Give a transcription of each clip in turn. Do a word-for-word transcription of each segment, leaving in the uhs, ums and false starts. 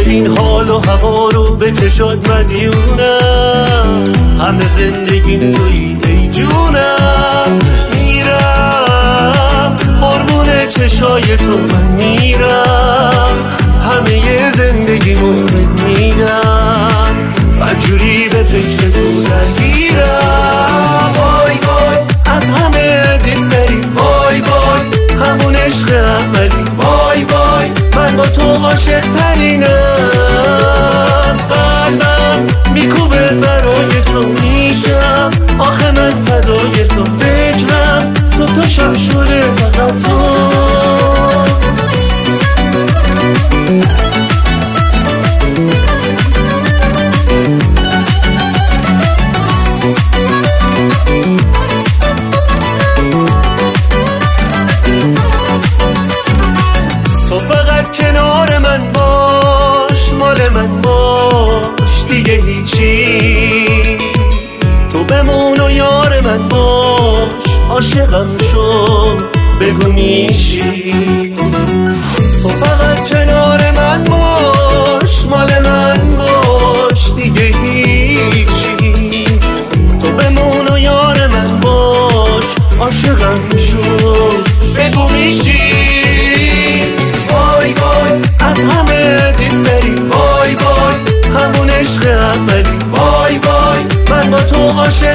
این حال و هوا رو به چشات مدیونم، همه زندگیم تویی ای جونم. میرم قربون چشای تو من میرم، همه زندگیمو بهت میدم، بدجوری به فکر تو درگیرم. وای وای از همه عزیزتری، وای وای همون عشق عملی، وای وای من با تو عاشق ترینم. قلبم میکوبه برای تو، میشم آخه من فدای تو، فکرم صبح تا شب شده فقط تو. تو فقط کنار من باش، مال من باش دیگه هیچی، تو بمون و یار من باش، عاشقم شو بگو میشی. تو فقط کنار من باش، مال من باش دیگه هیچی، تو بمون و یار من باش، عاشقم شو بگو میشی. وای وای از همه عزیزتری، وای وای همون عشق عملی، وای وای من با تو عاشق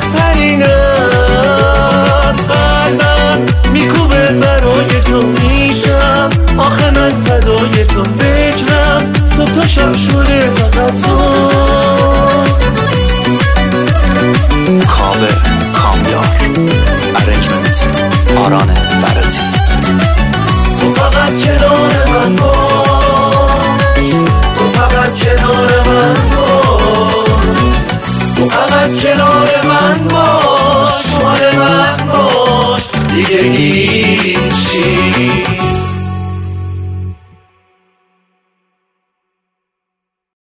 ترینم. قلبم میکوبه برای تو، میشم آخه من فدای تو، فکرم صبح تا شب شده فقط تو.